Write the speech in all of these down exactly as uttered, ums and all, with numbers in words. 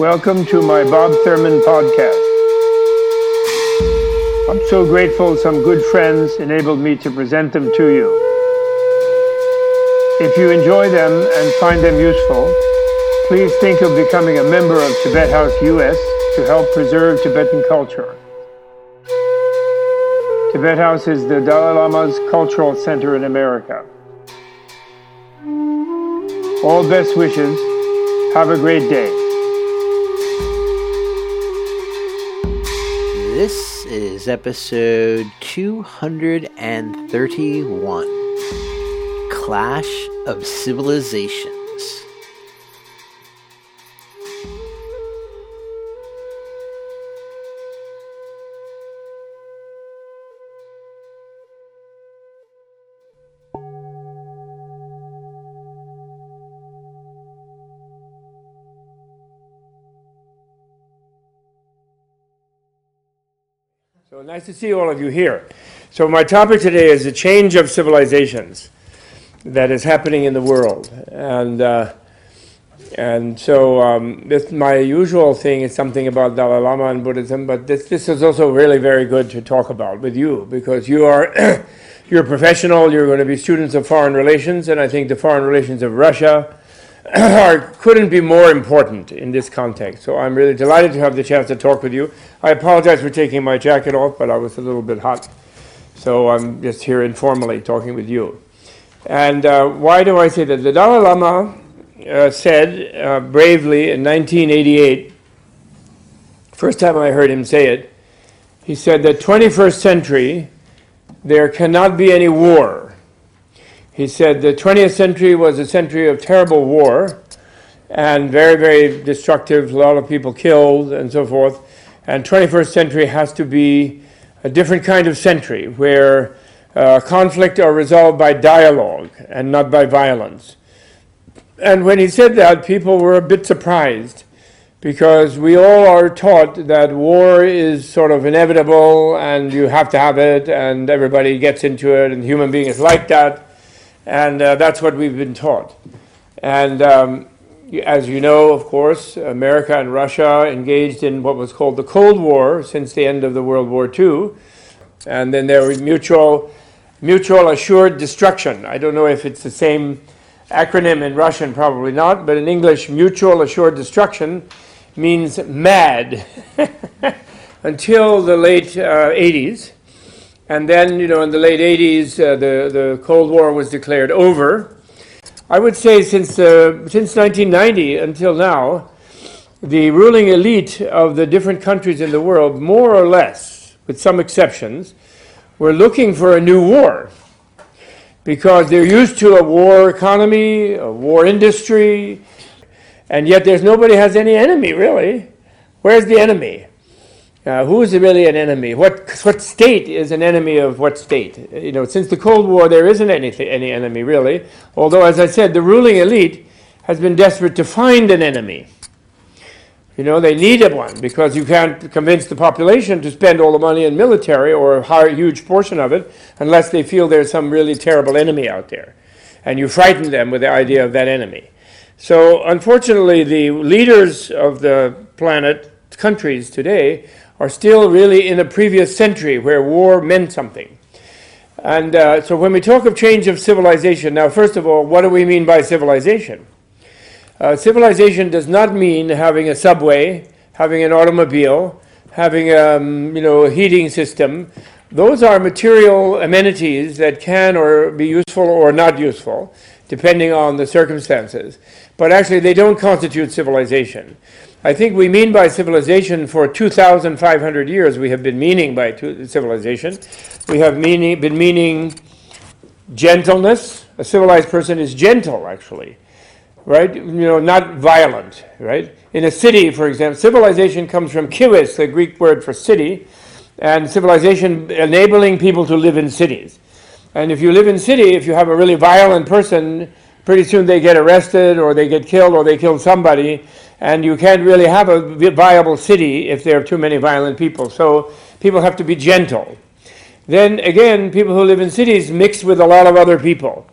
Welcome to my Bob Thurman podcast. I'm so grateful some good friends enabled me to present them to you. If you enjoy them and find them useful, please think of becoming a member of Tibet House U S to help preserve Tibetan culture. Tibet House is the Dalai Lama's cultural center in America. All best wishes. Have a great day. This is episode two hundred thirty-one, Clash of Civilizations. So nice to see all of you here. So my topic today is the change of civilizations that is happening in the world. And uh, and so um, this my usual thing is something about Dalai Lama and Buddhism, but this this is also really very good to talk about with you, because you are you're a professional, you're going to be students of foreign relations, and I think the foreign relations of Russia are, couldn't be more important in this context. So I'm really delighted to have the chance to talk with you. I apologize for taking my jacket off, but I was a little bit hot. So I'm just here informally talking with you. And uh, why do I say that? The Dalai Lama uh, said uh, bravely in nineteen eighty-eight, first time I heard him say it, he said that twenty-first century, there cannot be any war. He said the twentieth century was a century of terrible war and very, very destructive, a lot of people killed and so forth. And twenty-first century has to be a different kind of century where uh, conflict are resolved by dialogue and not by violence. And when he said that, people were a bit surprised, because we all are taught that war is sort of inevitable and you have to have it and everybody gets into it and human being is like that. And uh, that's what we've been taught. And um, as you know, of course, America and Russia engaged in what was called the Cold War since the end of the World War Two. And then there was mutual, mutual assured destruction. I don't know if it's the same acronym in Russian, probably not, but in English, mutual assured destruction means MAD until the late uh, eighties. And then, you know, in the late eighties, uh, the, the Cold War was declared over. I would say since uh, since nineteen ninety until now, the ruling elite of the different countries in the world, more or less, with some exceptions, were looking for a new war, because they're used to a war economy, a war industry, and yet there's nobody has any enemy, really. Where's the enemy? Uh, who is really an enemy? What what state is an enemy of what state? You know, since the Cold War, there isn't anything, any enemy really. Although, as I said, the ruling elite has been desperate to find an enemy. You know, they needed one, because you can't convince the population to spend all the money in military or a high, huge portion of it unless they feel there's some really terrible enemy out there, and you frighten them with the idea of that enemy. So, unfortunately, the leaders of the planet, countries today, are still really in a previous century where war meant something. And uh, so when we talk of change of civilization, now first of all, what do we mean by civilization? Uh, civilization does not mean having a subway, having an automobile, having um, you know, a heating system. Those are material amenities that can or be useful or not useful, depending on the circumstances. But actually they don't constitute civilization. I think we mean by civilization for two thousand five hundred years, we have been meaning by civilization. We have meaning, been meaning gentleness. A civilized person is gentle, actually, right? You know, not violent, right? In a city, for example, civilization comes from kiwis, the Greek word for city, and civilization enabling people to live in cities. And if you live in city, if you have a really violent person, pretty soon they get arrested or they get killed or they kill somebody. And you can't really have a viable city if there are too many violent people. So people have to be gentle. Then again, people who live in cities mix with a lot of other people.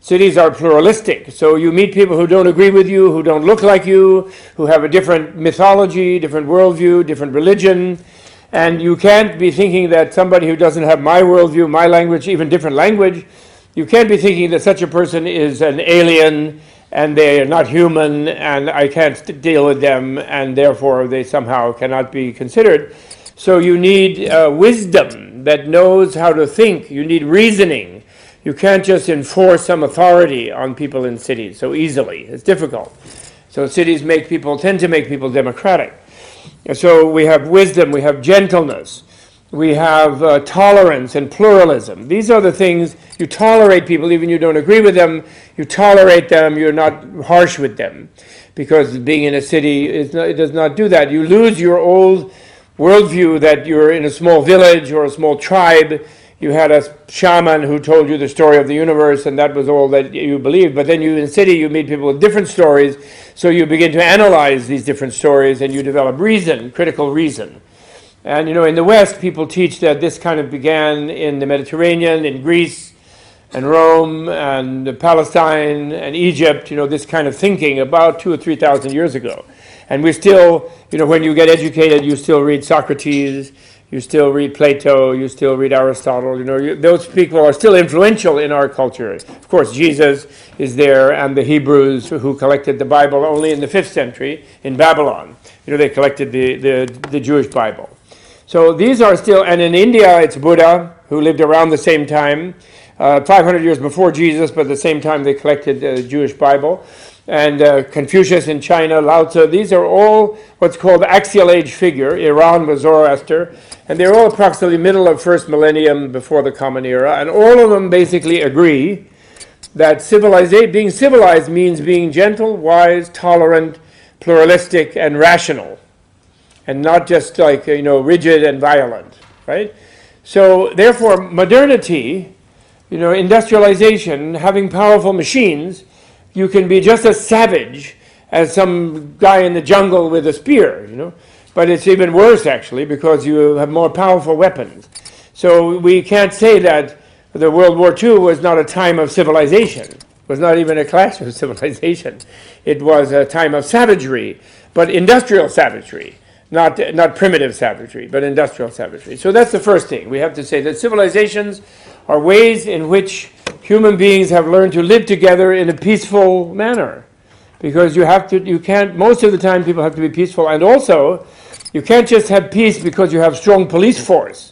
Cities are pluralistic, so you meet people who don't agree with you, who don't look like you, who have a different mythology, different worldview, different religion, and you can't be thinking that somebody who doesn't have my worldview, my language, even different language, you can't be thinking that such a person is an alien and they are not human and I can't deal with them and therefore they somehow cannot be considered. So you need uh, wisdom that knows how to think. You need reasoning. You can't just enforce some authority on people in cities so easily. It's difficult. So cities make people, tend to make people democratic. And so we have wisdom, we have gentleness, we have uh, tolerance and pluralism. These are the things, you tolerate people even you don't agree with them, you tolerate them, you're not harsh with them. Because being in a city, is not, it does not do that. You lose your old worldview that you're in a small village or a small tribe. You had a shaman who told you the story of the universe, and that was all that you believed. But then you, in the city, you meet people with different stories, so you begin to analyze these different stories, and you develop reason, critical reason. And, you know, in the West, people teach that this kind of began in the Mediterranean, in Greece, and Rome, and Palestine, and Egypt, you know, this kind of thinking about two or three thousand years ago. And we still, you know, when you get educated, you still read Socrates, you still read Plato, you still read Aristotle, you know, you, those people are still influential in our culture. Of course, Jesus is there, and the Hebrews who collected the Bible only in the fifth century in Babylon. You know, they collected the, the, the Jewish Bible. So these are still, and in India, it's Buddha, who lived around the same time, uh, five hundred years before Jesus, but at the same time they collected the Jewish Bible. And uh, Confucius in China, Lao Tzu, these are all what's called Axial Age figure. Iran was Zoroaster, and they're all approximately middle of first millennium before the Common Era, and all of them basically agree that civilization, being civilized means being gentle, wise, tolerant, pluralistic, and rational, and not just like, you know, rigid and violent, right? So therefore, modernity, you know, industrialization, having powerful machines, you can be just as savage as some guy in the jungle with a spear, you know. But it's even worse, actually, because you have more powerful weapons. So we can't say that the World War Two was not a time of civilization. It was not even a clash of civilization. It was a time of savagery, but industrial savagery, not, not primitive savagery, but industrial savagery. So that's the first thing. We have to say that civilizations are ways in which human beings have learned to live together in a peaceful manner, because you have to, you can't, most of the time people have to be peaceful, and also you can't just have peace because you have strong police force.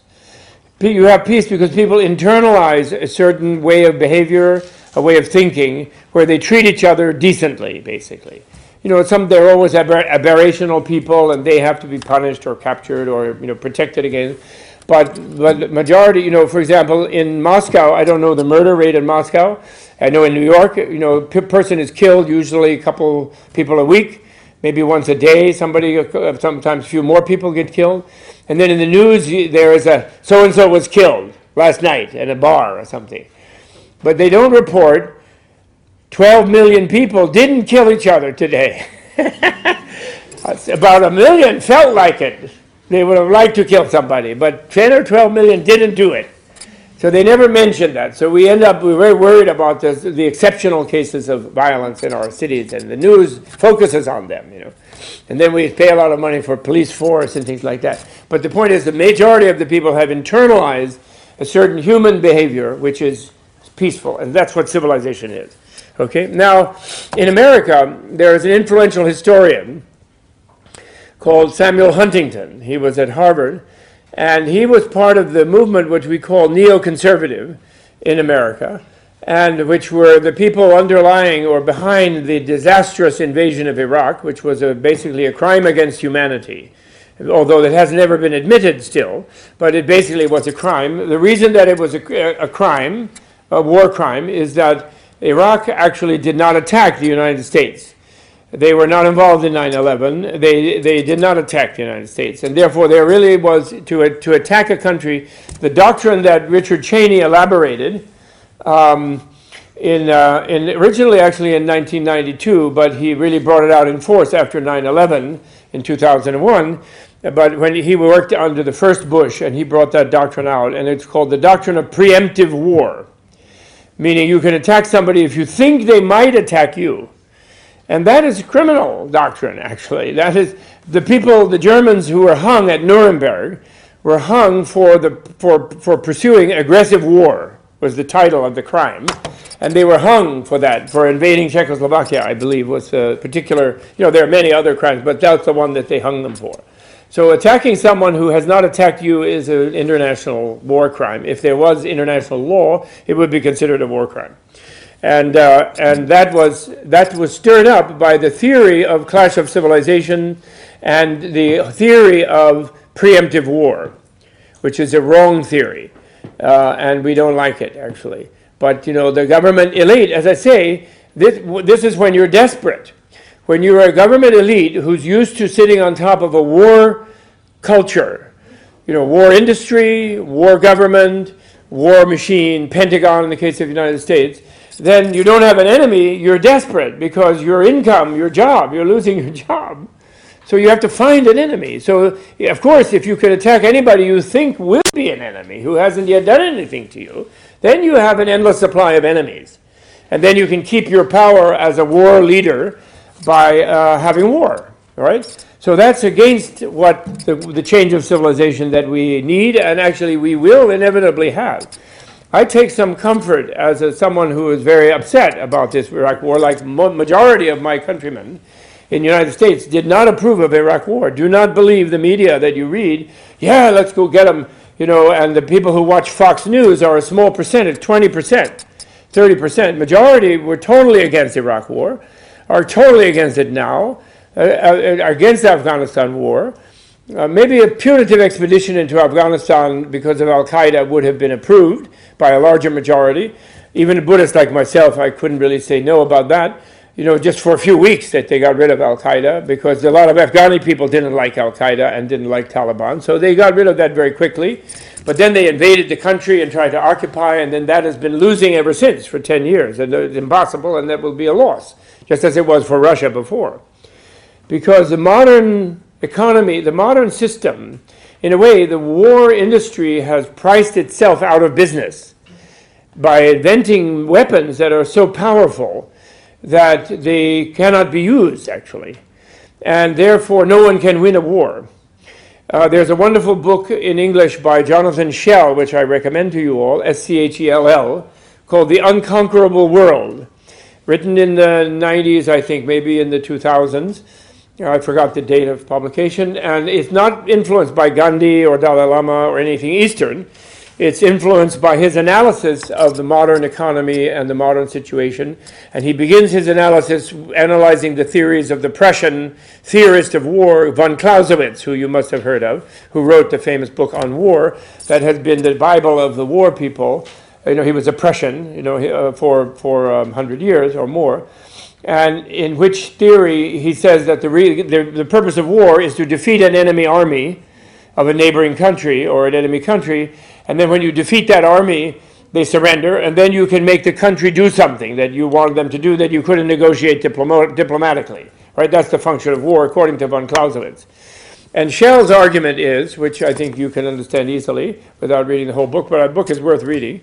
You have peace because people internalize a certain way of behavior, a way of thinking, where they treat each other decently, basically. You know, some, they're always aber- aberrational people, and they have to be punished or captured or, you know, protected against. But the majority, you know, for example, in Moscow, I don't know the murder rate in Moscow. I know in New York, you know, a person is killed, usually a couple people a week, maybe once a day, somebody, sometimes a few more people get killed. And then in the news, there is a, so-and-so was killed last night at a bar or something. But they don't report twelve million people didn't kill each other today. About a million felt like it. They would have liked to kill somebody, but ten or twelve million didn't do it. So they never mentioned that. So we end up, we're very worried about this, the exceptional cases of violence in our cities, and the news focuses on them, you know. And then we pay a lot of money for police force and things like that. But the point is the majority of the people have internalized a certain human behavior which is peaceful, and that's what civilization is. Okay? Now, in America, there is an influential historian called Samuel Huntington. He was at Harvard, and he was part of the movement which we call neoconservative in America, and which were the people underlying or behind the disastrous invasion of Iraq, which was a, basically a crime against humanity, although it has never been admitted still, but it basically was a crime. The reason that it was a, a crime, a war crime, is that Iraq actually did not attack the United States. They were not involved in nine eleven. They they did not attack the United States. And therefore, there really was, to, to attack a country, the doctrine that Richard Cheney elaborated, um, in, uh, in originally actually in nineteen ninety-two, but he really brought it out in force after nine eleven in two thousand one. But when he worked under the first Bush, and he brought that doctrine out, and it's called the doctrine of preemptive war. meaning you can attack somebody if you think they might attack you. And that is criminal doctrine, actually. That is, the people, the Germans who were hung at Nuremberg, were hung for the for for pursuing aggressive war, was the title of the crime. And they were hung for that, for invading Czechoslovakia, I believe, was a particular, you know, there are many other crimes, but that's the one that they hung them for. So attacking someone who has not attacked you is an international war crime. If there was international law, it would be considered a war crime. And uh, and that was that was stirred up by the theory of clash of civilization and the theory of preemptive war, which is a wrong theory, uh, and we don't like it, actually. But, you know, the government elite, as I say, this this is when you're desperate. When you're a government elite who's used to sitting on top of a war culture, you know, war industry, war government, war machine, Pentagon in the case of the United States, then you don't have an enemy, you're desperate because your income, your job, you're losing your job. So you have to find an enemy. So, of course, if you could attack anybody you think will be an enemy, who hasn't yet done anything to you, then you have an endless supply of enemies. And then you can keep your power as a war leader by uh, having war, all right? So that's against what the, the change of civilization that we need, and actually we will inevitably have. I take some comfort as a, someone who is very upset about this Iraq war, like mo- majority of my countrymen in the United States did not approve of Iraq war. Do not believe the media that you read, yeah, let's go get them, you know, and the people who watch Fox News are a small percentage, twenty percent, thirty percent. Majority were totally against Iraq war, are totally against it now, uh, uh, against the Afghanistan war. Uh, maybe a punitive expedition into Afghanistan because of Al-Qaeda would have been approved by a larger majority. Even a Buddhist like myself, I couldn't really say no about that. You know, just for a few weeks that they got rid of Al-Qaeda, because a lot of Afghani people didn't like Al-Qaeda and didn't like Taliban. So they got rid of that very quickly. But then they invaded the country and tried to occupy, and then that has been losing ever since for ten years. And it's impossible, and that will be a loss, just as it was for Russia before. Because the modern economy, the modern system, in a way, the war industry has priced itself out of business by inventing weapons that are so powerful that they cannot be used, actually. And therefore, no one can win a war. Uh, there's a wonderful book in English by Jonathan Schell, which I recommend to you all, S C H E L L, called The Unconquerable World, written in the nineties, I think, maybe in the two thousands. I forgot the date of publication. And it's not influenced by Gandhi or Dalai Lama or anything Eastern. It's influenced by his analysis of the modern economy and the modern situation. And he begins his analysis analyzing the theories of the Prussian theorist of war, von Clausewitz, who you must have heard of, who wrote the famous book on war that has been the Bible of the war people. You know, he was a Prussian, you know, uh, for, for um, one hundred years or more. And in which theory he says that the, re- the the purpose of war is to defeat an enemy army of a neighboring country or an enemy country, and then when you defeat that army, they surrender, and then you can make the country do something that you wanted them to do that you couldn't negotiate diploma- diplomatically. Right? That's the function of war, according to von Clausewitz. And Schell's argument is, which I think you can understand easily without reading the whole book, but our book is worth reading.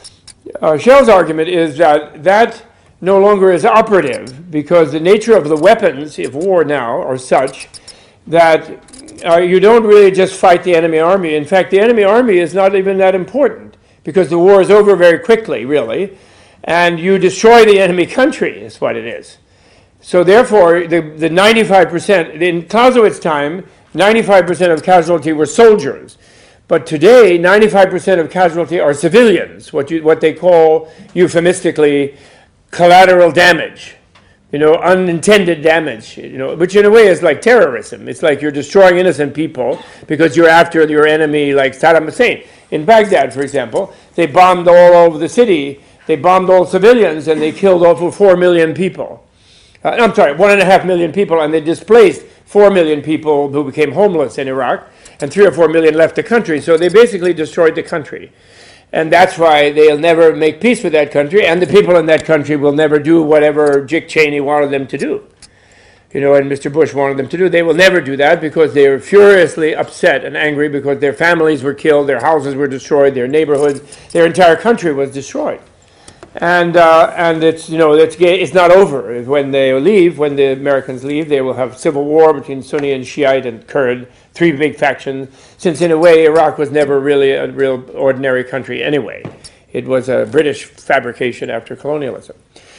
Uh, Schell's argument is that that no longer is operative because the nature of the weapons of war now are such that uh, you don't really just fight the enemy army. In fact, the enemy army is not even that important because the war is over very quickly, really, and you destroy the enemy country is what it is. So therefore, the, the ninety-five percent, in Clausewitz's time, ninety-five percent of casualty were soldiers. But today, ninety-five percent of casualty are civilians, what you, what they call euphemistically collateral damage, you know, unintended damage, you know, which in a way is like terrorism. It's like you're destroying innocent people because you're after your enemy, like Saddam Hussein. In Baghdad, for example, they bombed all over the city. They bombed all civilians, and they killed over four million people. Uh, I'm sorry, one and a half million people, and they displaced four million people who became homeless in Iraq, and three or four million left the country. So they basically destroyed the country. And that's why they'll never make peace with that country, and the people in that country will never do whatever Dick Cheney wanted them to do. You know, and Mister Bush wanted them to do. They will never do that because they are furiously upset and angry because their families were killed, their houses were destroyed, their neighborhoods, their entire country was destroyed. And uh, and it's you know it's it's not over. When they leave, when the Americans leave, they will have civil war between Sunni and Shiite and Kurd, three big factions. Since in a way Iraq was never really a real ordinary country anyway, it was a British fabrication after colonialism.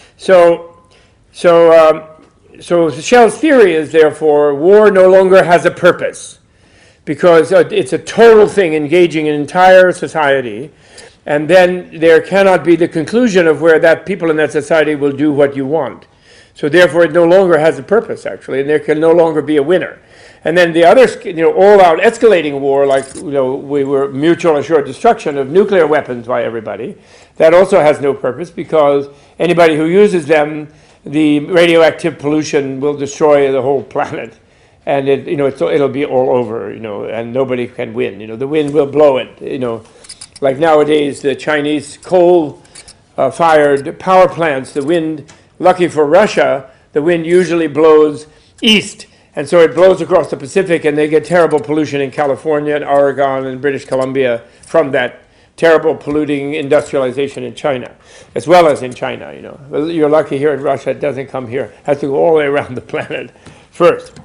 So so um, so Shell's theory is therefore war no longer has a purpose, because it's a total thing engaging an entire society. And then there cannot be the conclusion of where that people in that society will do what you want. So therefore it no longer has a purpose, actually, and there can no longer be a winner. And then the other, you know, all-out escalating war, like, you know, we were mutual assured destruction of nuclear weapons by everybody, that also has no purpose, because anybody who uses them, the radioactive pollution will destroy the whole planet. And it, you know, it's, it'll be all over, you know, and nobody can win. You know, the wind will blow it, you know. Like nowadays, the Chinese coal-fired uh, power plants, the wind, lucky for Russia, the wind usually blows east. And so it blows across the Pacific, and they get terrible pollution in California and Oregon and British Columbia from that terrible polluting industrialization in China, as well as in China, you know. Well, you're lucky here in Russia, it doesn't come here. It has to go all the way around the planet first.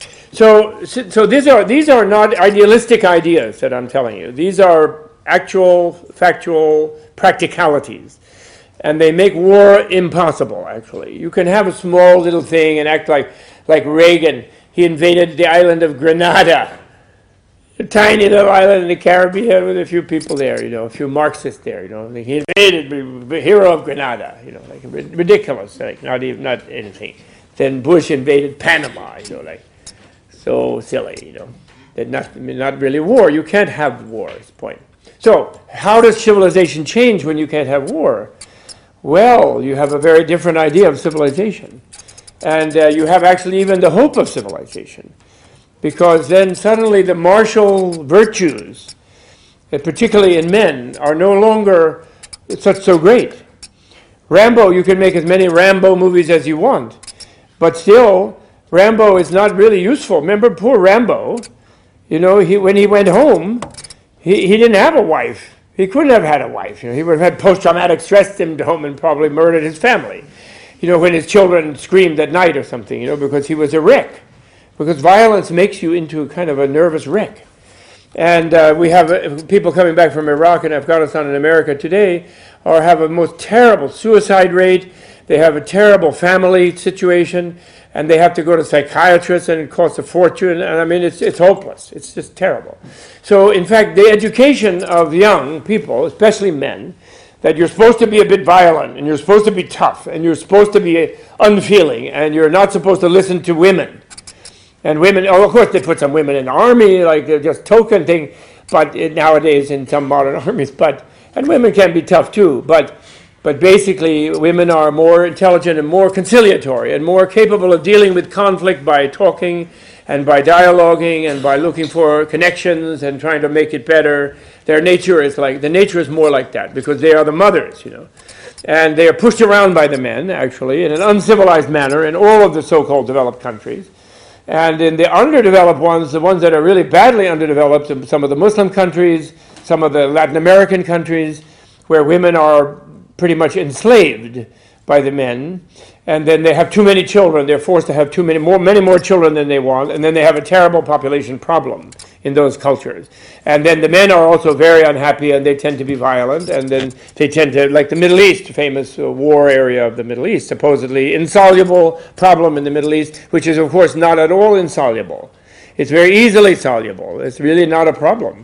So, so these are these are not idealistic ideas that I'm telling you. These are actual, factual practicalities. And they make war impossible, actually. You can have a small little thing and act like, like Reagan. He invaded the island of Grenada, a tiny little island in the Caribbean with a few people there, you know, a few Marxists there, you know. He invaded, the hero of Grenada, you know, like ridiculous, like not even, not anything. Then Bush invaded Panama, you know, like so silly, you know. That not, not really war. You can't have war, is the point. So, how does civilization change when you can't have war? Well, you have a very different idea of civilization. And uh, you have actually even the hope of civilization. Because then suddenly the martial virtues, uh, particularly in men, are no longer such so great. Rambo, you can make as many Rambo movies as you want. But still, Rambo is not really useful. Remember poor Rambo, you know, he when he went home, He he didn't have a wife. He couldn't have had a wife. You know, he would have had post-traumatic stress syndrome and probably murdered his family. You know, when his children screamed at night or something, you know, because he was a wreck. Because violence makes you into kind of a nervous wreck. And uh, we have uh, people coming back from Iraq and Afghanistan and America today are have a most terrible suicide rate. They have a terrible family situation, and they have to go to psychiatrists, and it costs a fortune. And I mean, it's it's hopeless. It's just terrible. So, in fact, the education of young people, especially men, that you're supposed to be a bit violent, and you're supposed to be tough, and you're supposed to be unfeeling, and you're not supposed to listen to women. And women, oh, of course, they put some women in the army, like they're just token thing, but it, nowadays in some modern armies. But and women can be tough too, but. But basically, women are more intelligent and more conciliatory and more capable of dealing with conflict by talking and by dialoguing and by looking for connections and trying to make it better. Their nature is like, the nature is more like that because they are the mothers, you know. And they are pushed around by the men, actually, in an uncivilized manner in all of the so-called developed countries. And in the underdeveloped ones, the ones that are really badly underdeveloped, some of the Muslim countries, some of the Latin American countries, where women are pretty much enslaved by the men, and then they have too many children. They're forced to have too many more, many more children than they want, and then they have a terrible population problem in those cultures. And then the men are also very unhappy, and they tend to be violent, and then they tend to, like the Middle East, famous uh, war area of the Middle East, supposedly insoluble problem in the Middle East, which is of course not at all insoluble. It's very easily soluble. It's really not a problem.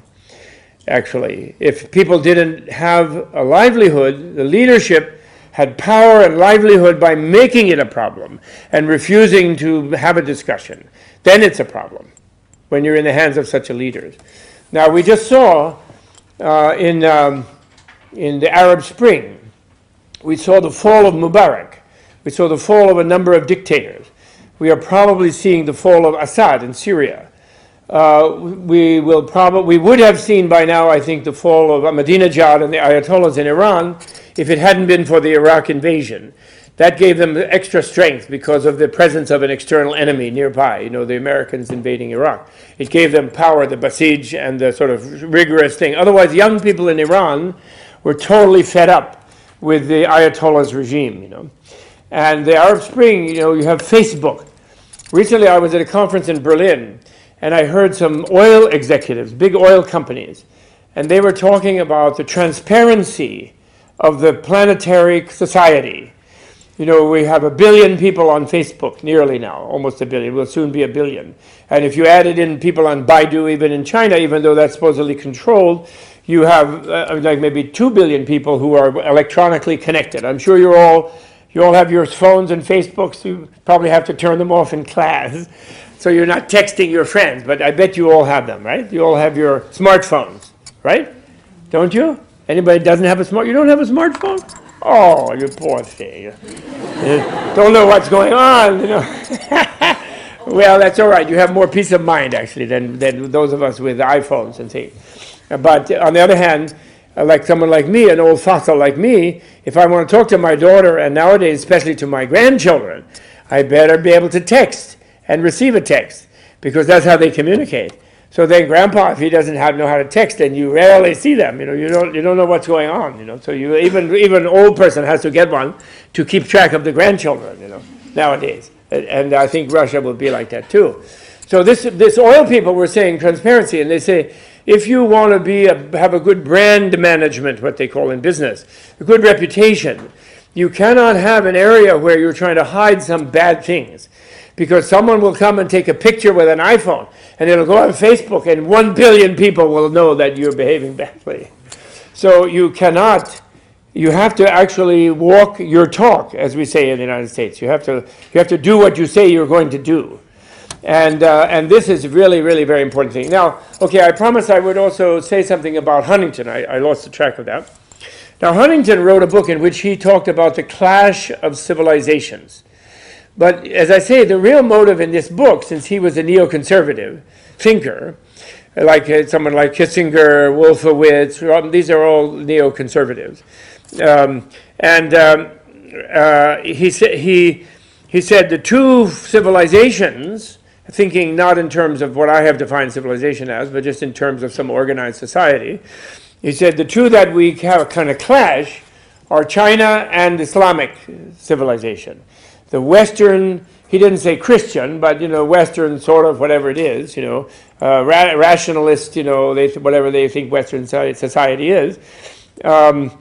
Actually, if people didn't have a livelihood, the leadership had power and livelihood by making it a problem and refusing to have a discussion, then it's a problem when you're in the hands of such a leader. Now, we just saw uh, in, um, in the Arab Spring, we saw the fall of Mubarak. We saw the fall of a number of dictators. We are probably seeing the fall of Assad in Syria. Uh, we will probably we would have seen by now, I think, the fall of Ahmadinejad and the Ayatollahs in Iran if it hadn't been for the Iraq invasion. That gave them extra strength because of the presence of an external enemy nearby, you know, the Americans invading Iraq. It gave them power, the Basij and the sort of rigorous thing. Otherwise, young people in Iran were totally fed up with the Ayatollah's regime, you know. And the Arab Spring, you know, you have Facebook. Recently I was at a conference in Berlin, and I heard some oil executives, big oil companies, and they were talking about the transparency of the planetary society. You know, we have a billion people on Facebook, nearly now, almost a billion, will soon be a billion. And if you added in people on Baidu, even in China, even though that's supposedly controlled, you have uh, like maybe two billion people who are electronically connected. I'm sure you're all, you all have your phones and Facebooks. You probably have to turn them off in class, so you're not texting your friends, but I bet you all have them, right? You all have your smartphones, right? Don't you? Anybody doesn't have a smart, you don't have a smartphone? Oh, you poor thing. You don't know what's going on, you know. Well, that's all right. You have more peace of mind, actually, than, than those of us with iPhones and things. But on the other hand, like someone like me, an old fossil like me, if I want to talk to my daughter, and nowadays especially to my grandchildren, I better be able to text and receive a text, because that's how they communicate. So then Grandpa, if he doesn't have, know how to text, then you rarely see them. You know, you don't you don't know what's going on. You know, so you even even an old person has to get one to keep track of the grandchildren. You know, nowadays, and, and I think Russia will be like that too. So this this oil people were saying transparency, and they say if you want to be a, have a good brand management, what they call in business, a good reputation, you cannot have an area where you're trying to hide some bad things. Because someone will come and take a picture with an iPhone, and it'll go on Facebook, and one billion people will know that you're behaving badly. So you cannot, you have to actually walk your talk, as we say in the United States. You have to, you have to do what you say you're going to do. And uh, and this is really, really very important thing. Now, okay, I promised I would also say something about Huntington. I, I lost the track of that. Now, Huntington wrote a book in which he talked about the clash of civilizations. But as I say, the real motive in this book, since he was a neoconservative thinker, like uh, someone like Kissinger, Wolfowitz, these are all neoconservatives. Um, and um, uh, he, sa- he, he said the two civilizations, thinking not in terms of what I have defined civilization as, but just in terms of some organized society, he said the two that we have a kind of clash are China and Islamic civilization. The Western, he didn't say Christian, but, you know, Western sort of whatever it is, you know, uh, ra- rationalist, you know, they, whatever they think Western society is, um,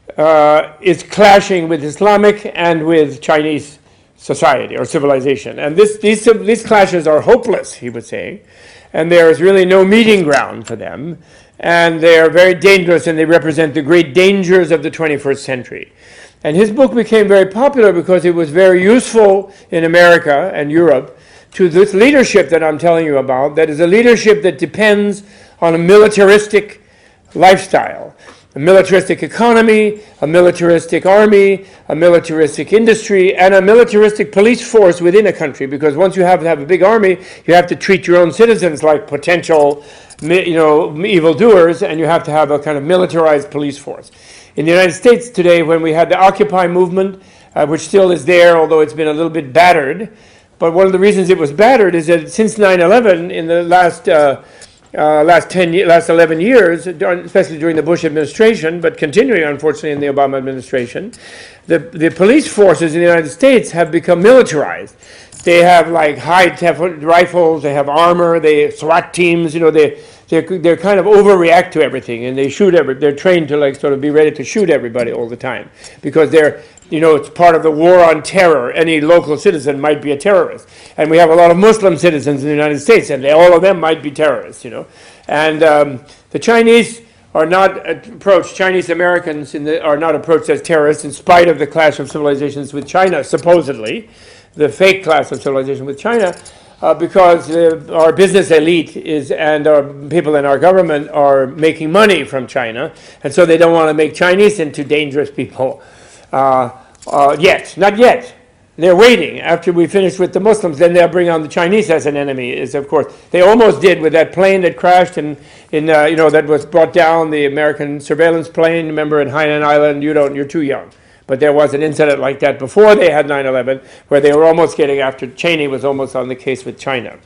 uh, is clashing with Islamic and with Chinese society or civilization. And this, these, these clashes are hopeless, he would say, and there is really no meeting ground for them, and they are very dangerous, and they represent the great dangers of the twenty-first century. And his book became very popular because it was very useful in America and Europe to this leadership that I'm telling you about, that is a leadership that depends on a militaristic lifestyle, a militaristic economy, a militaristic army, a militaristic industry, and a militaristic police force within a country. Because once you have to have a big army, you have to treat your own citizens like potential, you know, evildoers, and you have to have a kind of militarized police force. In the United States today, when we had the Occupy movement, uh, which still is there, although it's been a little bit battered, but one of the reasons it was battered is that since nine eleven, in the last uh, uh, last ten, last eleven years, especially during the Bush administration, but continuing unfortunately in the Obama administration, the the police forces in the United States have become militarized. They have like high-tech rifles, they have armor, they SWAT teams, you know, they. They're, they're kind of overreact to everything, and they shoot every. They're trained to like sort of be ready to shoot everybody all the time because they're, you know, it's part of the war on terror. Any local citizen might be a terrorist, and we have a lot of Muslim citizens in the United States, and they, all of them might be terrorists, you know. And um, the Chinese are not approached. Chinese Americans in the, are not approached as terrorists, in spite of the clash of civilizations with China, supposedly, the fake clash of civilization with China. Uh, because uh, our business elite is and our people in our government are making money from China, and so they don't want to make Chinese into dangerous people uh, uh, yet. Not yet. They're waiting. After we finish with the Muslims, then they'll bring on the Chinese as an enemy. Is of course they almost did with that plane that crashed in in uh, you know that was brought down, the American surveillance plane. Remember in Hainan Island? You don't. You're too young. But there was an incident like that before they had nine eleven, where they were almost getting after, Cheney was almost on the case with China.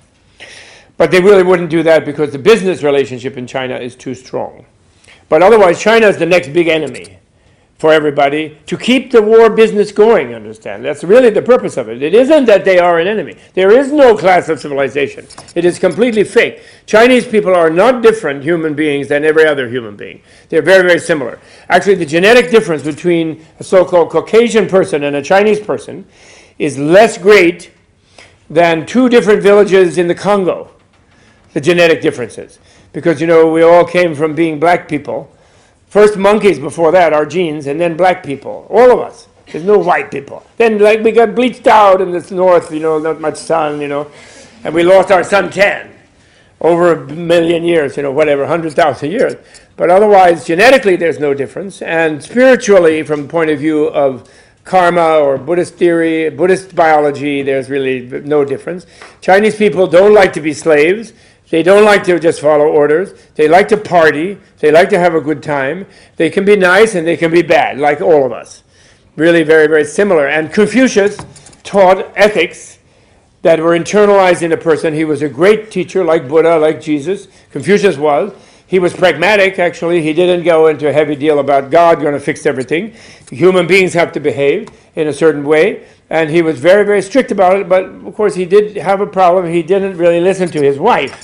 But they really wouldn't do that because the business relationship in China is too strong. But otherwise, China is the next big enemy for everybody to keep the war business going, understand? That's really the purpose of it. It isn't that they are an enemy. There is no class of civilization. It is completely fake. Chinese people are not different human beings than every other human being. They're very, very similar. Actually, the genetic difference between a so-called Caucasian person and a Chinese person is less great than two different villages in the Congo, the genetic differences. Because, you know, we all came from being black people. First monkeys before that, our genes, and then black people. All of us. There's no white people. Then like we got bleached out in the north, you know, not much sun, you know, and we lost our suntan over a million years, you know, whatever, one hundred thousand years. But otherwise, genetically, there's no difference. And spiritually, from the point of view of karma or Buddhist theory, Buddhist biology, there's really no difference. Chinese people don't like to be slaves. They don't like to just follow orders. They like to party. They like to have a good time. They can be nice and they can be bad, like all of us. Really very, very similar. And Confucius taught ethics that were internalized in a person. He was a great teacher, like Buddha, like Jesus. Confucius was. He was pragmatic, actually. He didn't go into a heavy deal about God going to fix everything. Human beings have to behave in a certain way. And he was very, very strict about it, but of course he did have a problem. He didn't really listen to his wife.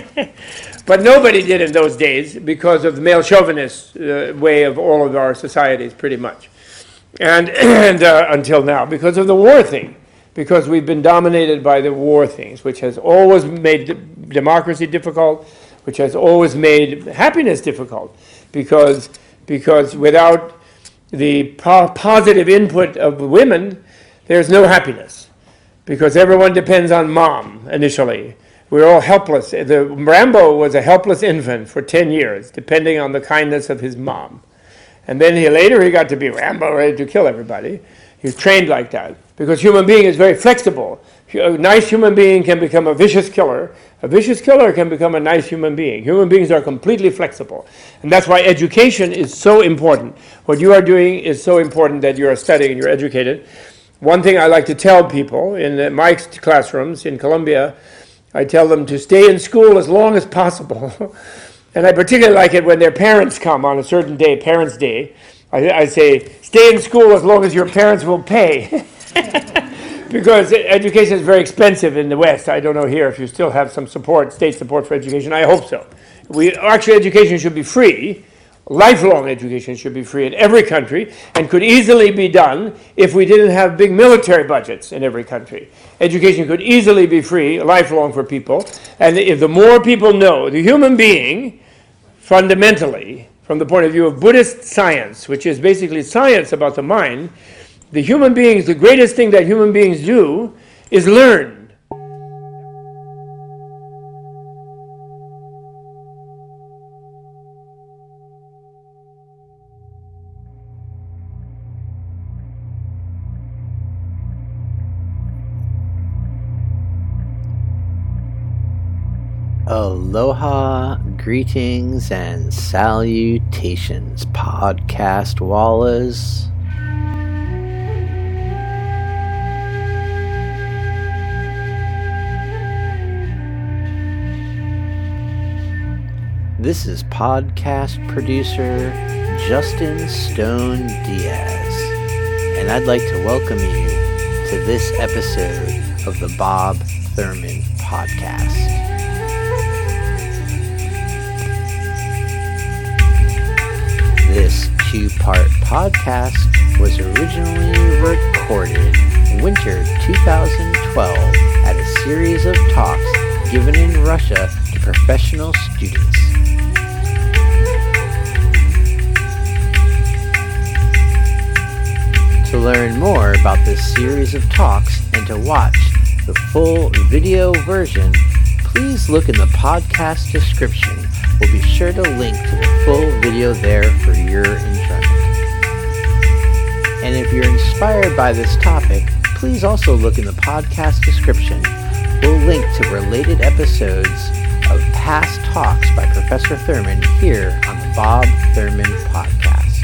But nobody did in those days because of the male chauvinist uh, way of all of our societies, pretty much. And, and uh, until now, because of the war thing, because we've been dominated by the war things, which has always made democracy difficult, which has always made happiness difficult, because, because without the po- positive input of women, there's no happiness, because everyone depends on mom initially. We're all helpless. The, Rambo was a helpless infant for ten years, depending on the kindness of his mom. And then he, later he got to be Rambo, ready to kill everybody. He was trained like that, because human being is very flexible. A nice human being can become a vicious killer. A vicious killer can become a nice human being. Human beings are completely flexible. And that's why education is so important. What you are doing is so important, that you are studying and you're educated. One thing I like to tell people in my classrooms in Colombia, I tell them to stay in school as long as possible. And I particularly like it when their parents come on a certain day, Parents' Day. I, I say, stay in school as long as your parents will pay. Because education is very expensive in the West. I don't know here if you still have some support, state support for education. I hope so. We actually, education should be free. Lifelong education should be free in every country, and could easily be done if we didn't have big military budgets in every country. Education could easily be free, lifelong for people, and if the more people know the human being, fundamentally, from the point of view of Buddhist science, which is basically science about the mind, the human beings, the greatest thing that human beings do is learn. Aloha, greetings, and salutations, podcast wallas. This is podcast producer Justin Stone Diaz, and I'd like to welcome you to this episode of the Bob Thurman Podcast. This two-part podcast was originally recorded winter two thousand twelve at a series of talks given in Russia to professional students. To learn more about this series of talks and to watch the full video version, please look in the podcast description. We'll be sure to link to the full video there for your enjoyment. And if you're inspired by this topic, please also look in the podcast description. We'll link to related episodes of past talks by Professor Thurman here on the Bob Thurman Podcast.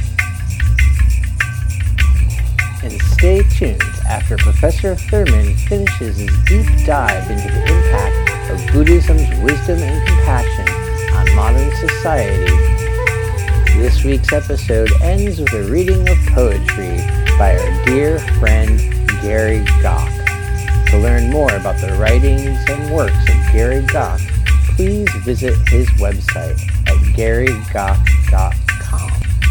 And stay tuned after Professor Thurman finishes his deep dive into the impact of Buddhism's wisdom and compassion on modern society. This week's episode ends with a reading of poetry by our dear friend Gary Gach. To learn more about the writings and works of Gary Gach, please visit his website at gary gach dot com.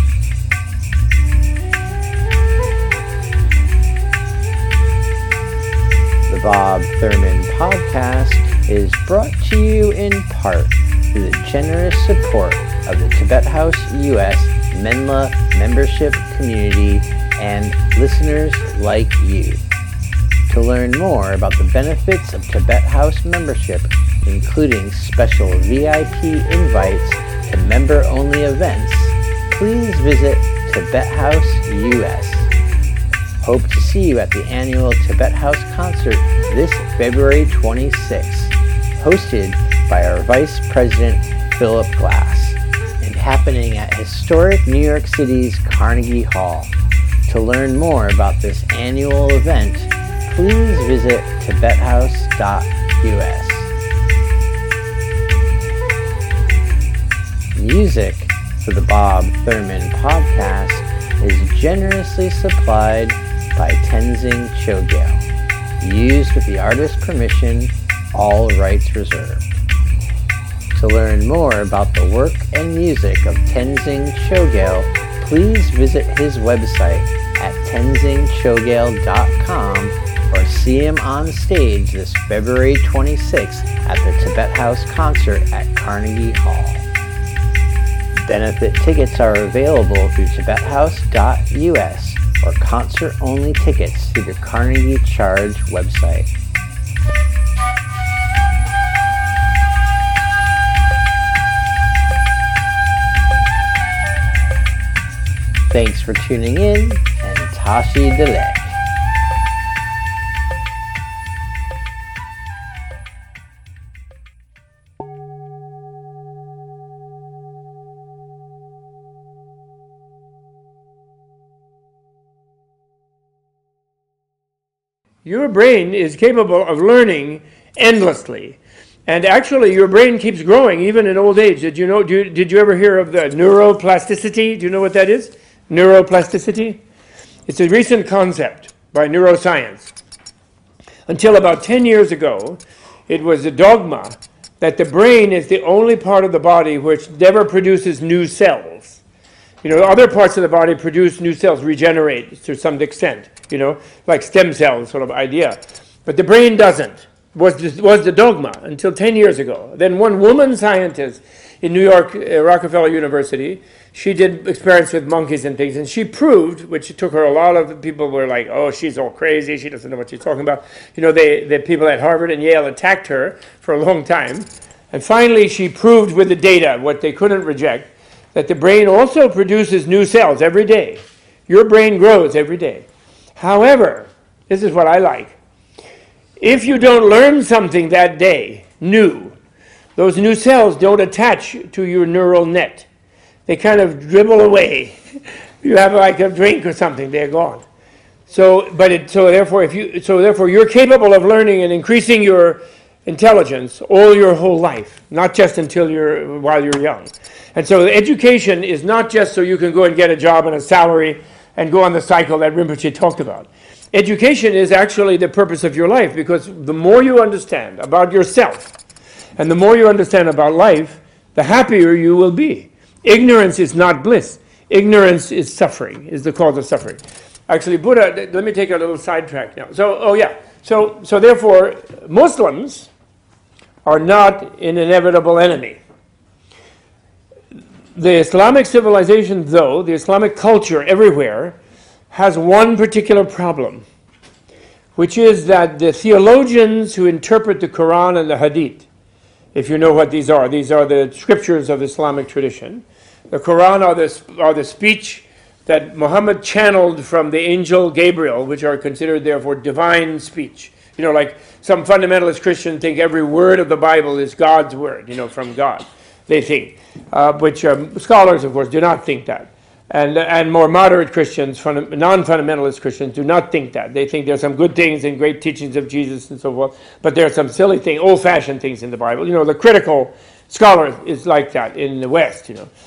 The Bob Thurman Podcast is brought to you in part through the generous support of the Tibet House U S Menla membership community and listeners like you. To learn more about the benefits of Tibet House membership, including special V I P invites to member-only events, please visit Tibet House U S. Hope to see you at the annual Tibet House concert this February twenty-sixth, hosted by our Vice President Philip Glass, and happening at historic New York City's Carnegie Hall. To learn more about this annual event, please visit tibet house dot U S. Music for the Bob Thurman Podcast is generously supplied by Tenzing Chogyal. Used with the artist's permission, all rights reserved. To learn more about the work and music of Tenzing Chogyal, please visit his website at tenzing chogyal dot com or see him on stage this February twenty-sixth at the Tibet House concert at Carnegie Hall. Benefit tickets are available through tibet house dot U S or concert-only tickets through the Carnegie Charge website. Thanks for tuning in, and Tashi Delek. Your brain is capable of learning endlessly. And actually, your brain keeps growing even in old age. Did you know? Do you, did you ever hear of the neuroplasticity? Do you know what that is? Neuroplasticity? It's a recent concept by neuroscience. Until about ten years ago, it was a dogma that the brain is the only part of the body which never produces new cells. You know, other parts of the body produce new cells, regenerate to some extent, you know, like stem cells sort of idea. But the brain doesn't, was the, was the dogma until ten years ago. Then one woman scientist in New York, uh, Rockefeller University, she did experiments with monkeys and things, and she proved, which took her a lot of people were like, oh, she's all crazy, she doesn't know what she's talking about. You know, they, the people at Harvard and Yale attacked her for a long time, and finally she proved with the data, what they couldn't reject, that the brain also produces new cells every day. Your brain grows every day. However, this is what I like. If you don't learn something that day, new, those new cells don't attach to your neural net. They kind of dribble away. You have like a drink or something, they're gone. So, but it, so therefore, if you, so therefore, you're capable of learning and increasing your intelligence all your whole life, not just until you're while you're young. And so, education is not just so you can go and get a job and a salary and go on the cycle that Rinpoche talked about. Education is actually the purpose of your life, because the more you understand about yourself and the more you understand about life, the happier you will be. Ignorance is not bliss. Ignorance is suffering, is the cause of suffering. Actually, Buddha, let me take a little sidetrack now. So, oh yeah, so so therefore, Muslims are not an inevitable enemy. The Islamic civilization, though, the Islamic culture everywhere, has one particular problem, which is that the theologians who interpret the Quran and the Hadith, if you know what these are, these are the scriptures of Islamic tradition. The Quran are the, are the speech that Muhammad channeled from the angel Gabriel, which are considered, therefore, divine speech. You know, like some fundamentalist Christians think every word of the Bible is God's word, you know, from God, they think. Uh, which um, scholars, of course, do not think that. And and more moderate Christians, funda- non-fundamentalist Christians, do not think that. They think there's some good things and great teachings of Jesus and so forth, but there are some silly things, old-fashioned things in the Bible. You know, the critical scholar is like that in the West, you know.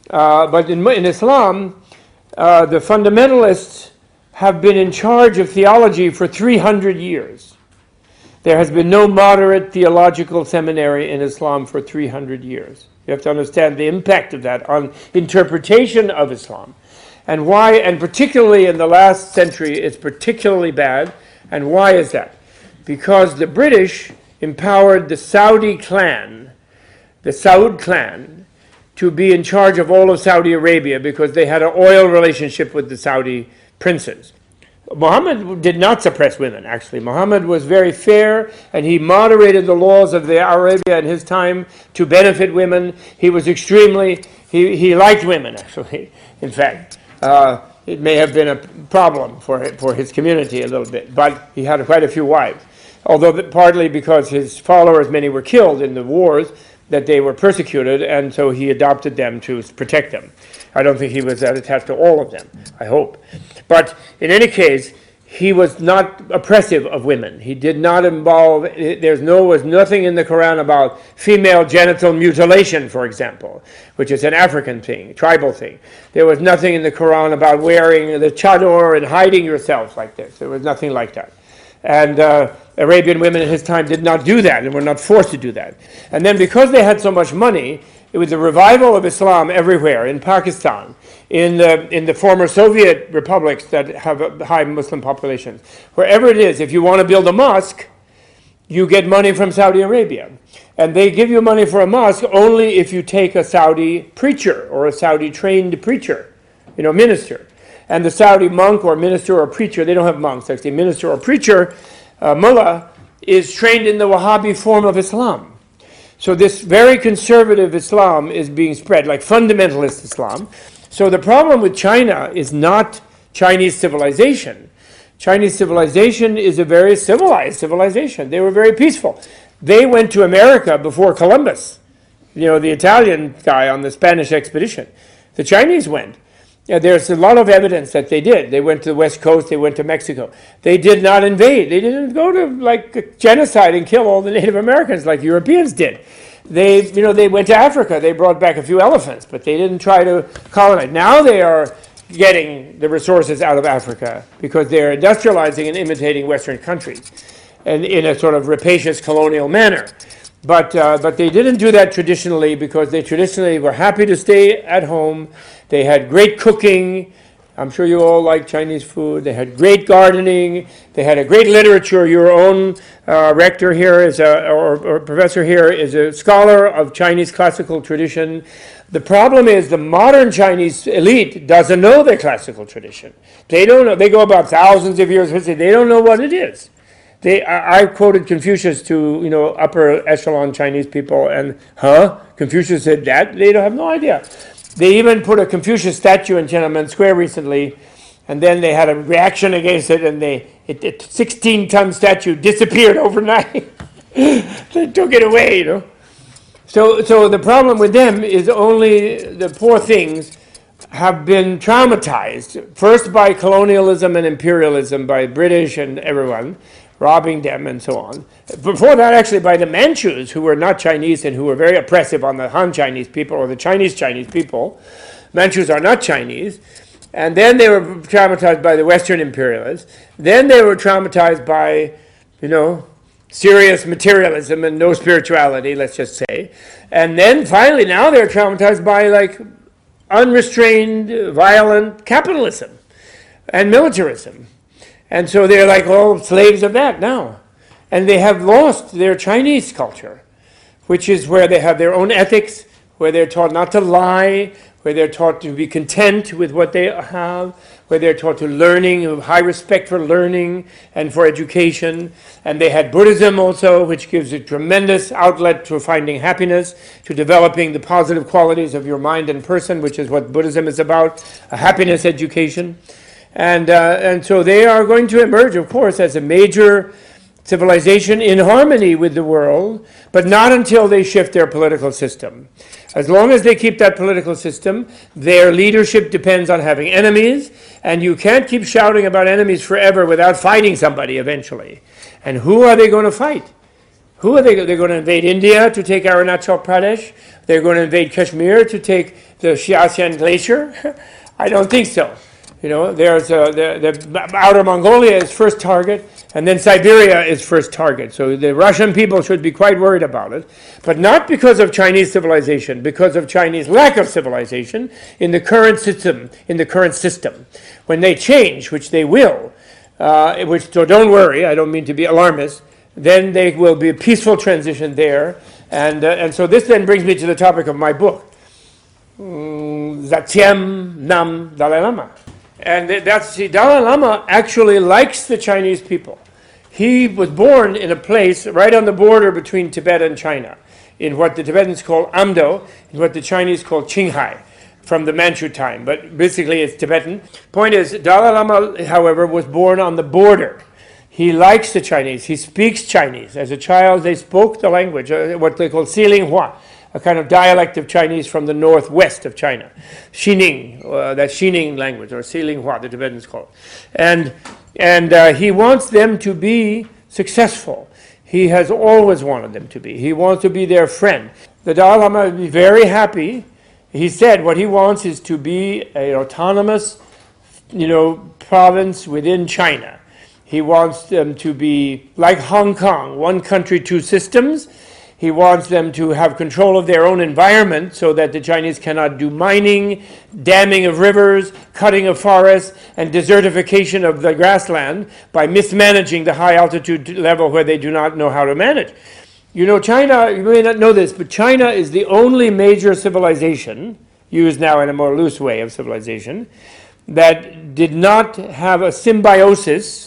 Uh, but in, in Islam, uh, the fundamentalists have been in charge of theology for three hundred years. There has been no moderate theological seminary in Islam for three hundred years. You have to understand the impact of that on interpretation of Islam. And why, and particularly in the last century, it's particularly bad. And why is that? Because the British empowered the Saudi clan, the Saud clan, to be in charge of all of Saudi Arabia because they had an oil relationship with the Saudi princes. Muhammad did not suppress women, actually. Muhammad was very fair, and he moderated the laws of the Arabia in his time to benefit women. He was extremely, he, he liked women, actually, in fact. Uh, it may have been a problem for for his community a little bit, but he had quite a few wives. Although partly because his followers, many were killed in the wars, that they were persecuted, and so he adopted them to protect them. I don't think he was attached to all of them, I hope. But in any case, he was not oppressive of women. He did not involve, there's no, was nothing in the Quran about female genital mutilation, for example, which is an African thing, tribal thing. There was nothing in the Quran about wearing the chador and hiding yourself like this. There was nothing like that. And uh, Arabian women in his time did not do that and were not forced to do that. And then because they had so much money, it was a revival of Islam everywhere, in Pakistan, in the, in the former Soviet republics that have high Muslim populations. Wherever it is, if you want to build a mosque, you get money from Saudi Arabia. And they give you money for a mosque only if you take a Saudi preacher or a Saudi trained preacher, you know, minister. And the Saudi monk or minister or preacher, they don't have monks actually, minister or preacher, uh, mullah, is trained in the Wahhabi form of Islam. So this very conservative Islam is being spread, like fundamentalist Islam. So the problem with China is not Chinese civilization. Chinese civilization is a very civilized civilization. They were very peaceful. They went to America before Columbus, you know, the Italian guy on the Spanish expedition. The Chinese went. Yeah, there's a lot of evidence that they did. They went to the West Coast, they went to Mexico. They did not invade. They didn't go to like genocide and kill all the Native Americans like Europeans did. They, you know, they went to Africa. They brought back a few elephants, but they didn't try to colonize. Now they are getting the resources out of Africa because they're industrializing and imitating Western countries, and in a sort of rapacious colonial manner. But uh, but they didn't do that traditionally because they traditionally were happy to stay at home. They had great cooking. I'm sure you all like Chinese food. They had great gardening. They had a great literature. Your own uh, rector here is a, or, or professor here is a scholar of Chinese classical tradition. The problem is the modern Chinese elite doesn't know their classical tradition. They don't know. They go about thousands of years of history. They don't know what it is. They, I, I quoted Confucius to, you know, upper echelon Chinese people, and huh? Confucius said that? They don't have no idea. They even put a Confucius statue in Tiananmen Square recently, and then they had a reaction against it, and they it, it sixteen-ton statue disappeared overnight. They took it away, you know. So, so the problem with them is only the poor things have been traumatized, first by colonialism and imperialism, by British and everyone, robbing them and so on. Before that, actually, by the Manchus, who were not Chinese and who were very oppressive on the Han Chinese people or the Chinese Chinese people. Manchus are not Chinese. And then they were traumatized by the Western imperialists. Then they were traumatized by, you know, serious materialism and no spirituality, let's just say. And then finally, now they're traumatized by, like, unrestrained, violent capitalism and militarism. And so they're like all slaves of that now. And they have lost their Chinese culture, which is where they have their own ethics, where they're taught not to lie, where they're taught to be content with what they have, where they're taught to learning, high respect for learning and for education. And they had Buddhism also, which gives a tremendous outlet to finding happiness, to developing the positive qualities of your mind and person, which is what Buddhism is about, a happiness education. And uh, and so they are going to emerge, of course, as a major civilization in harmony with the world, but not until they shift their political system. As long as they keep that political system, their leadership depends on having enemies, and you can't keep shouting about enemies forever without fighting somebody eventually. And who are they going to fight? Who are they? They're going to invade India to take Arunachal Pradesh? They're going to invade Kashmir to take the Xiaxian Glacier? I don't think so. You know, there's uh, the, the Outer Mongolia is first target, and then Siberia is first target. So the Russian people should be quite worried about it, but not because of Chinese civilization, because of Chinese lack of civilization in the current system. In the current system, when they change, which they will, uh, which so don't worry, I don't mean to be alarmist. Then there will be a peaceful transition there, and uh, and so this then brings me to the topic of my book, mm, Zatiem Nam Dalai Lama. And that's, see, Dalai Lama actually likes the Chinese people. He was born in a place right on the border between Tibet and China, in what the Tibetans call Amdo, and what the Chinese call Qinghai, from the Manchu time. But basically it's Tibetan. Point is, Dalai Lama, however, was born on the border. He likes the Chinese. He speaks Chinese. As a child, they spoke the language, uh, what they call Xilinghua, a kind of dialect of Chinese from the northwest of China. Xining, uh, that Xining language, or Xilinghua, the Tibetans call it. And, and uh, he wants them to be successful. He has always wanted them to be. He wants to be their friend. The Dalai Lama would be very happy. He said what he wants is to be an autonomous, you know, province within China. He wants them to be like Hong Kong, one country, two systems. He wants them to have control of their own environment so that the Chinese cannot do mining, damming of rivers, cutting of forests, and desertification of the grassland by mismanaging the high altitude level where they do not know how to manage. You know, China, you may not know this, but China is the only major civilization, used now in a more loose way of civilization, that did not have a symbiosis,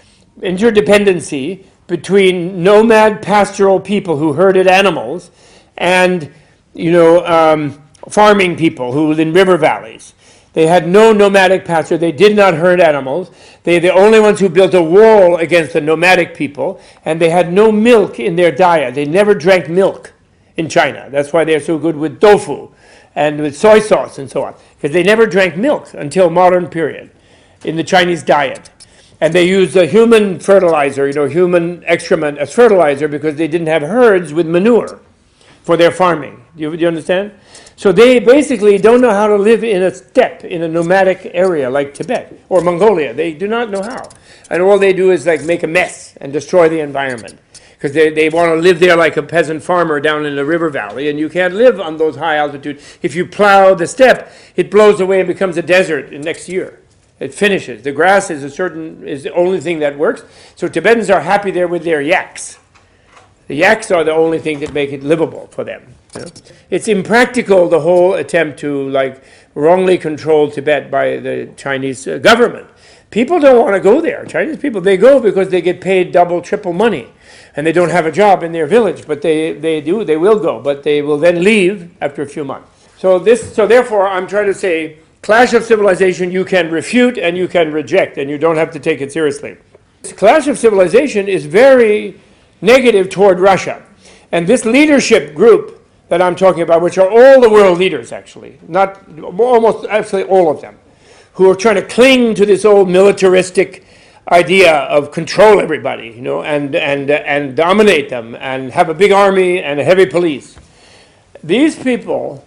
interdependency, between nomad pastoral people who herded animals and, you know, um, farming people who lived in river valleys. They had no nomadic pasture. They did not herd animals. They're the only ones who built a wall against the nomadic people, and they had no milk in their diet. They never drank milk in China. That's why they're so good with tofu and with soy sauce and so on, because they never drank milk until modern period in the Chinese diet. And they used a human fertilizer, you know, human excrement as fertilizer because they didn't have herds with manure for their farming. Do you, do you understand? So they basically don't know how to live in a steppe, in a nomadic area like Tibet or Mongolia. They do not know how. And all they do is like make a mess and destroy the environment because they, they want to live there like a peasant farmer down in the river valley, and you can't live on those high altitude. If you plow the steppe, it blows away and becomes a desert in next year. It finishes. The grass is a certain is the only thing that works. So Tibetans are happy there with their yaks. The yaks are the only thing that make it livable for them. You know? It's impractical, the whole attempt to like wrongly control Tibet by the Chinese uh, government. People don't want to go there. Chinese people, they go because they get paid double, triple money, and they don't have a job in their village. But they, they do, they will go, but they will then leave after a few months. So this, so therefore, I'm trying to say, clash of civilization you can refute and you can reject, and you don't have to take it seriously. This clash of civilization is very negative toward Russia. And this leadership group that I'm talking about, which are all the world leaders actually, not almost absolutely all of them, who are trying to cling to this old militaristic idea of control everybody, you know, and and and dominate them and have a big army and a heavy police. These people,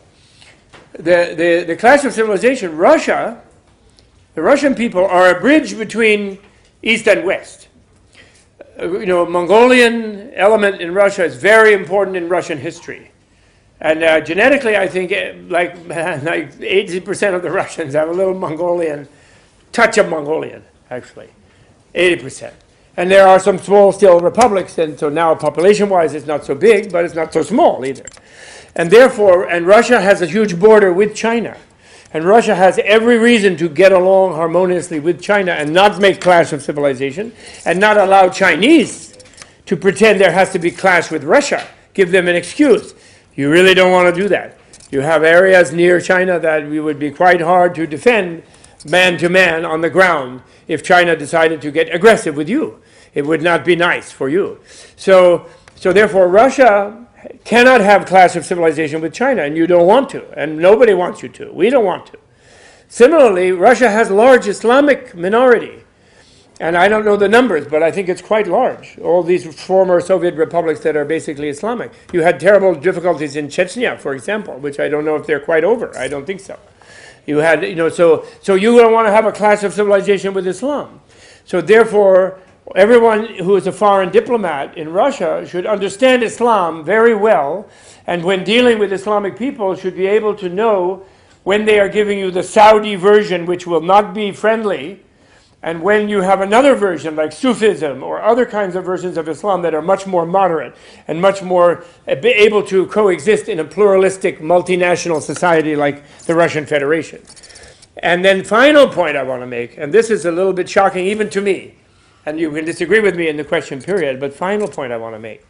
The, the, the clash of civilization, Russia, the Russian people are a bridge between East and West. Uh, you know, Mongolian element in Russia is very important in Russian history. And uh, genetically, I think uh, like, like eighty percent of the Russians have a little Mongolian, touch of Mongolian, actually, eighty percent. And there are some small still republics, and so now population-wise it's not so big, but it's not so small either. And therefore, and Russia has a huge border with China. And Russia has every reason to get along harmoniously with China and not make clash of civilization and not allow Chinese to pretend there has to be clash with Russia. Give them an excuse. You really don't want to do that. You have areas near China that we would be quite hard to defend man to man on the ground if China decided to get aggressive with you. It would not be nice for you. So, so therefore, Russia cannot have clash of civilization with China, and you don't want to, and nobody wants you to. We don't want to. Similarly, Russia has large Islamic minority, And I don't know the numbers, but I think it's quite large. All these former Soviet republics that are basically Islamic. You had terrible difficulties in Chechnya, for example, which I don't know if they're quite over. I don't think so. You had, you know, so so you don't want to have a clash of civilization with Islam. So therefore, everyone who is a foreign diplomat in Russia should understand Islam very well, and when dealing with Islamic people, should be able to know when they are giving you the Saudi version, which will not be friendly, and when you have another version like Sufism or other kinds of versions of Islam that are much more moderate and much more able to coexist in a pluralistic multinational society like the Russian Federation. And then final point I want to make, and this is a little bit shocking even to me, and you can disagree with me in the question period, but final point I want to make.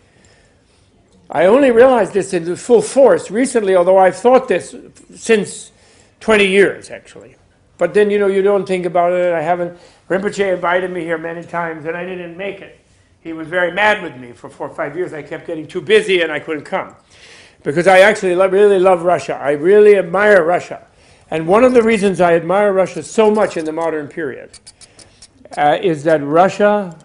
I only realized this in full force recently, although I've thought this since twenty years actually. But then, you know, you don't think about it. I haven't. Rinpoche invited me here many times, and I didn't make it. He was very mad with me for four or five years. I kept getting too busy, and I couldn't come. Because I actually lo- really love Russia. I really admire Russia. And one of the reasons I admire Russia so much in the modern period uh, is that Russia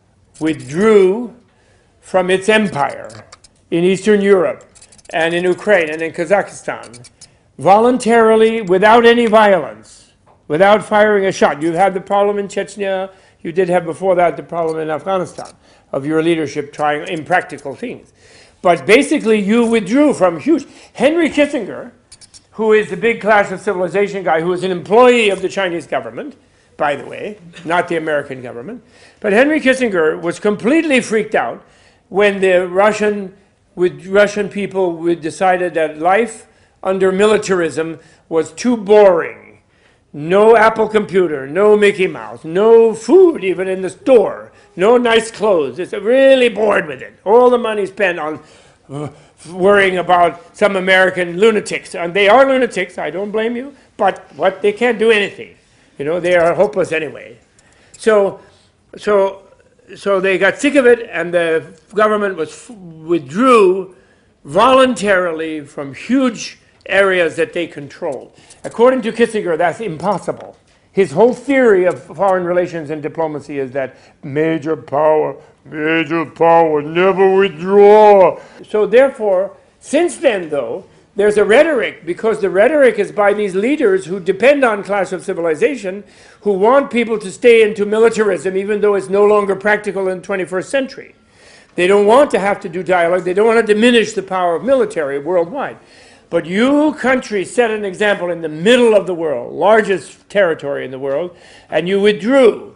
withdrew from its empire in Eastern Europe and in Ukraine and in Kazakhstan voluntarily, without any violence. Without firing a shot. You've had the problem in Chechnya. You did have before that the problem in Afghanistan of your leadership trying impractical things. But basically you withdrew from huge... Henry Kissinger, who is the big clash of civilization guy, who is an employee of the Chinese government, by the way, not the American government. But Henry Kissinger was completely freaked out when the Russian, with Russian people would decided that life under militarism was too boring. No Apple computer, no Mickey Mouse, no food even in the store, no nice clothes. It's really bored with it. All the money spent on uh, worrying about some American lunatics. And they are lunatics, I don't blame you, but what they can't do anything. You know, they are hopeless anyway. So, so, so they got sick of it, and the government was withdrew voluntarily from huge areas that they controlled. According to Kissinger, that's impossible. His whole theory of foreign relations and diplomacy is that major power, major power, never withdraw. So therefore, since then, though, there's a rhetoric, because the rhetoric is by these leaders who depend on clash of civilization, who want people to stay into militarism, even though it's no longer practical in the twenty-first century. They don't want to have to do dialogue. They don't want to diminish the power of military worldwide. But you countries set an example in the middle of the world, largest territory in the world, and you withdrew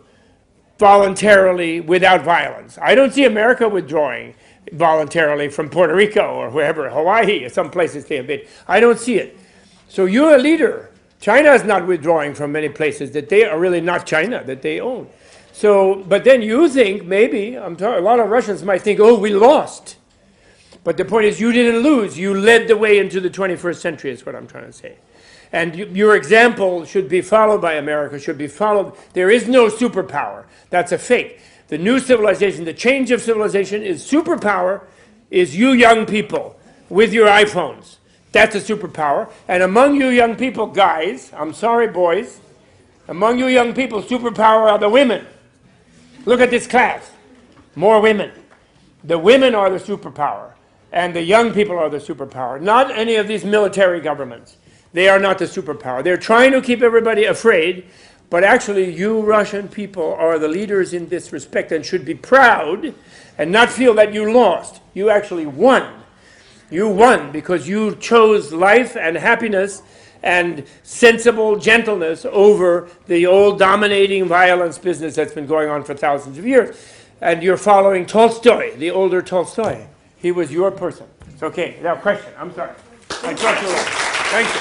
voluntarily without violence. I don't see America withdrawing voluntarily from Puerto Rico or wherever, Hawaii, or some places they have been. I don't see it. So you're a leader. China is not withdrawing from many places that they are really not China, that they own. So, but then you think maybe, I'm talking, a lot of Russians might think, oh, we lost. But the point is, you didn't lose. You led the way into the twenty-first century, is what I'm trying to say. And you, your example should be followed by America, should be followed. There is no superpower. That's a fake. The new civilization, the change of civilization is superpower, is you young people with your iPhones. That's a superpower. And among you young people, guys, I'm sorry, boys, among you young people, superpower are the women. Look at this class. More women. The women are the superpower. And the young people are the superpower, not any of these military governments. They are not the superpower. They're trying to keep everybody afraid, but actually you Russian people are the leaders in this respect and should be proud and not feel that you lost. You actually won. You won because you chose life and happiness and sensible gentleness over the old dominating violence business that's been going on for thousands of years. And you're following Tolstoy, the older Tolstoy. He was your person. It's okay. Now, question. I'm sorry. I talked too long. Thank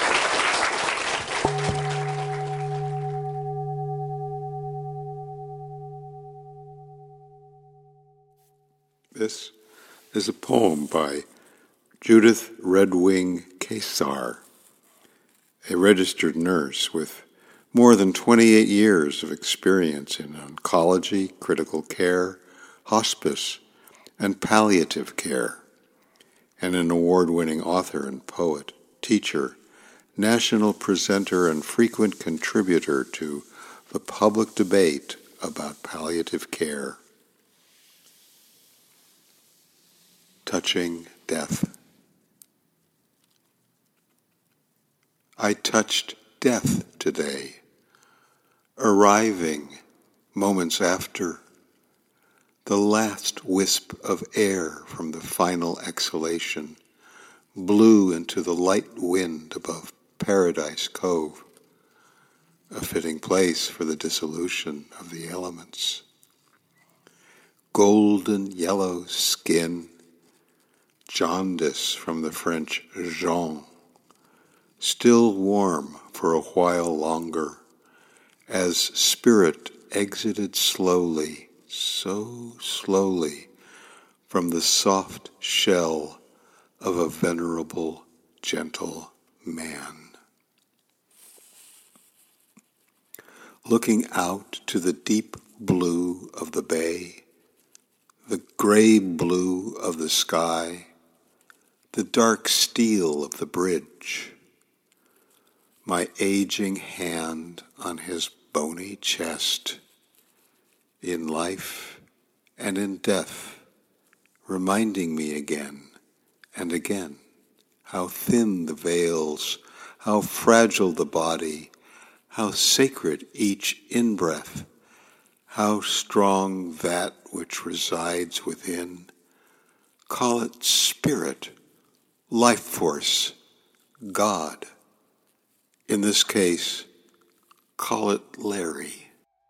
you. This is a poem by Judith Redwing Kesar, a registered nurse with more than twenty-eight years of experience in oncology, critical care, hospice, and palliative care, and an award-winning author and poet, teacher, national presenter, and frequent contributor to the public debate about palliative care. Touching death. I touched death today, arriving moments after the last wisp of air from the final exhalation blew into the light wind above Paradise Cove, a fitting place for the dissolution of the elements. Golden yellow skin, jaundice from the French jaune, still warm for a while longer, as spirit exited slowly, so slowly, from the soft shell of a venerable, gentle man. Looking out to the deep blue of the bay, the gray blue of the sky, the dark steel of the bridge, my aging hand on his bony chest, in life and in death, reminding me again and again how thin the veils, how fragile the body, how sacred each in-breath, how strong that which resides within. Call it spirit, life force, God. In this case, call it Larry.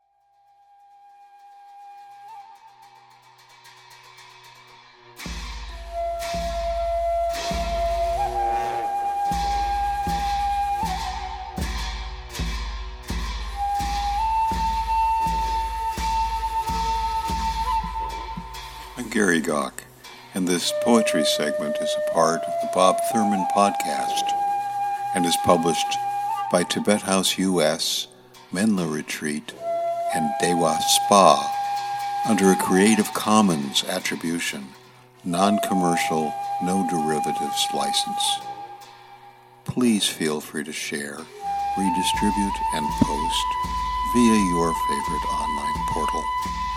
I'm Gary Gawk, and this poetry segment is a part of the Bob Thurman podcast and is published by Tibet House U S, Menla Retreat, and Dewa Spa under a Creative Commons Attribution, non-commercial, no derivatives license. Please feel free to share, redistribute, and post via your favorite online portal.